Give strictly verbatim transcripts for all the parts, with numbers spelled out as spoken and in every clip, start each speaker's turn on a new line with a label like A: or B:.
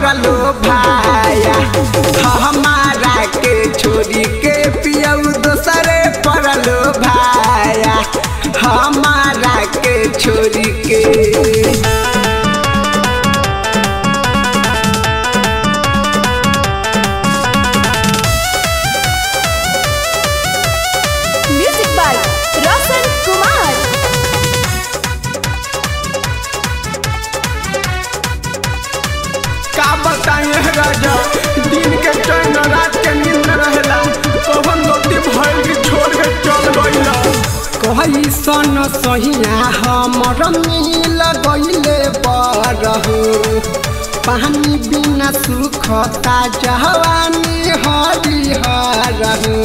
A: पड़लो भाया हमारा के छोरी के पियऊ दोसरे पड़लो भाया हमारा के छोरी के।
B: Music by Roshan Kumar.
A: का बताइए राजा दिन के चैन रात के नींद रहेला कौन गलती भइल कि छोड़ के चल गइला। कही सन सहिया हमर मिल गइले बरहु पानी बिना सुखता जवानी हरिहरहु।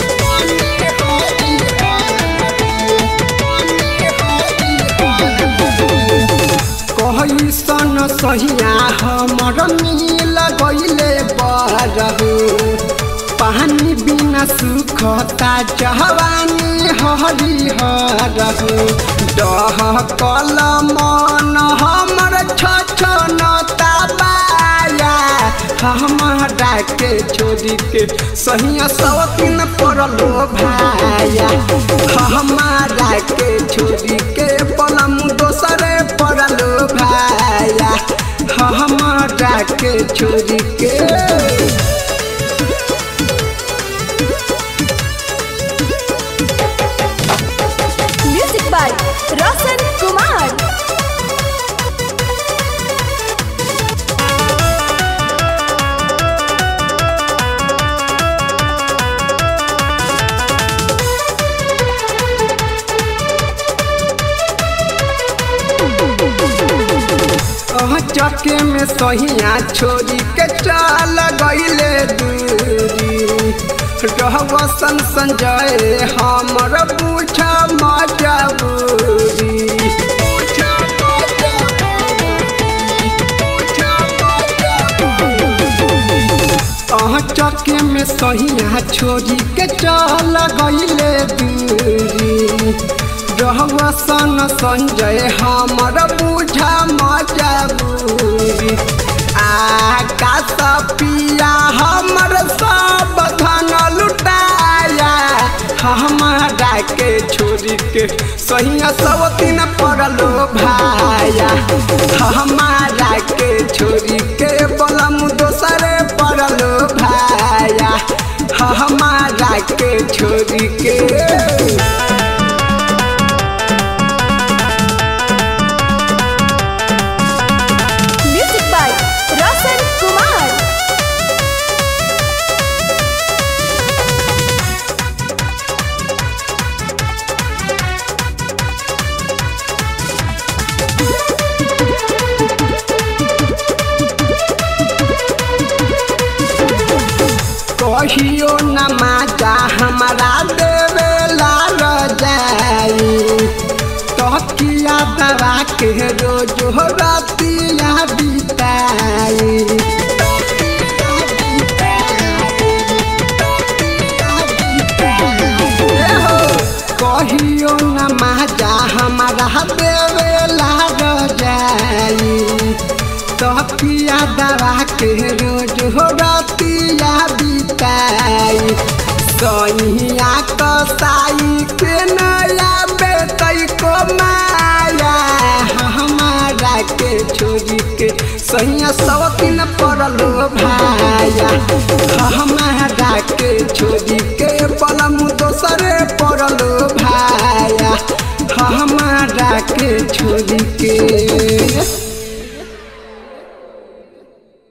A: कही सन सहिया हमर मिल गइले बरहु पानी बिना सुखता जवानी हरिहरहु। डहकल मन हमर छछनता बाया हमारा के छोड़ी के सहिया सवतीन पड़लो भाया हमारा के छोड़ी के पलम दोसरे पड़लो भाया हमारा के छोड़ी के।
B: Music by Roshan Kumar.
A: चके में सहिया छोरी के चल गइले दूरी रहसन संजय हमर पूछा मजबूरी। चके में सहिया छोरी के चल गइले दूरी रहसन संजय हमर बुझा मजबूरी। आकाश पिया हमर सब धन लुटाया हमारा के छोरी के सहिया सब तीन पड़लो भाया हमारा के छोरी के बलम दोसरे पड़लो भाया हमारा के छोरी के।
B: रोशन कुमार।
A: कहियो न माजा हमारा देवेला रजाई तकिया दवा के रोज हो रातिया बिताई। कहियो न माजा हमारा देवेला रजाई तकिया दवा के रोज हो रातिया बिताई। सहिया कसाई के नया बेतई को माया हमारा के छोरी के सहिया सवतीन पड़लो